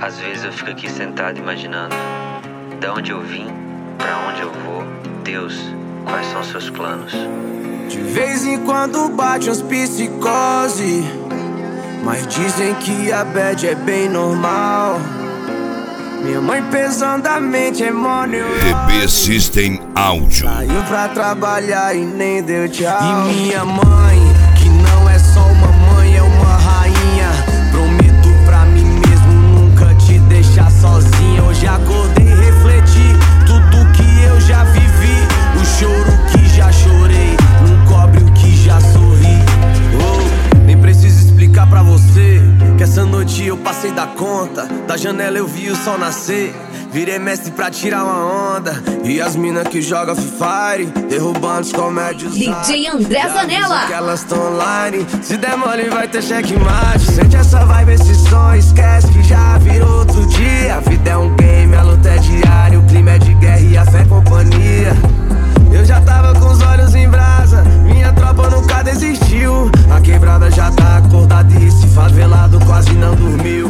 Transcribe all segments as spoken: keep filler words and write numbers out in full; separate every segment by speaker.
Speaker 1: Às vezes eu fico aqui sentado imaginando de onde eu vim, pra onde eu vou. Deus, quais são seus planos?
Speaker 2: De vez em quando bate uns psicose, mas dizem que a bad é bem normal. Minha mãe pesando a mente é mó neurose.
Speaker 3: R B System Áudio.
Speaker 2: Saiu pra trabalhar e nem deu tchau. E minha mãe, que não é só uma mãe, é uma rainha. Prometo pra mim mesmo nunca te deixar sozinha. Hoje acordei e refleti tudo que eu já vivi. O choro que já chorei não cobre o que já sorri. Oh, nem preciso explicar pra você que essa noite eu passei da conta. Da janela eu vi o sol nascer. Virei mestre pra tirar uma onda. E as mina que joga Free Fire, derrubando os comédios.
Speaker 4: D J André Zanella.
Speaker 2: Que elas tão online. Se der mole vai ter checkmate. Sente essa vibe, esse som, esquece que já virou outro dia. A vida é um game, a luta é diária. O clima é de guerra e a fé é companhia. Eu já tava com os olhos em brasa, minha tropa nunca desistiu. A quebrada já tá acordada e esse favelado quase não dormiu.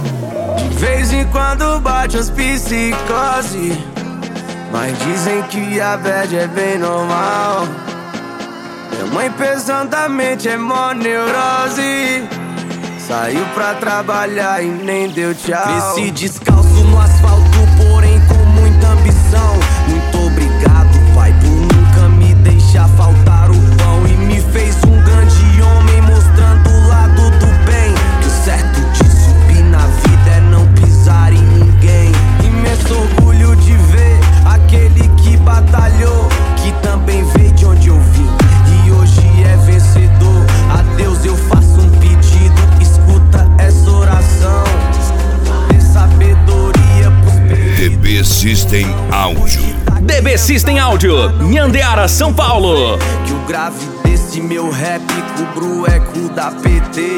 Speaker 2: De vez em quando bate uns psicose, mas dizem que a bad é bem normal. Minha mãe pesando a mente é mó neurose. Saiu pra trabalhar e nem deu tchau. Cresci descalço no asfalto, porém com muita ambição. Muito obrigado, pai, por nunca me deixar faltar o pão. E me fez um grande homem, mostrando o lado do bem. Que o certo de subir na vida é não pisar em ninguém. Imenso orgulho de ver aquele que batalhou, que também veio de onde eu vim e hoje é vencedor. A Deus eu faço um pedido, escuta essa oração. Dê sabedoria pros perdidos.
Speaker 3: R B System Áudio.
Speaker 5: D B System Áudio, Nhandeara, São Paulo.
Speaker 2: Que o grave desse meu rap cubra o eco da P T.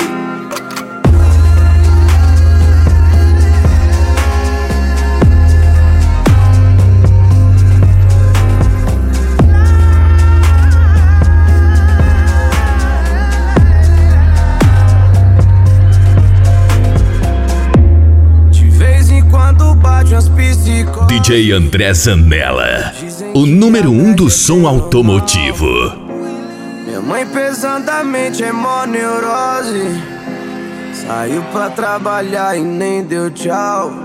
Speaker 5: D J André Zanella, o número um do som automotivo.
Speaker 2: Minha mãe pesando a mente é mó neurose. Saiu pra trabalhar e nem deu tchau.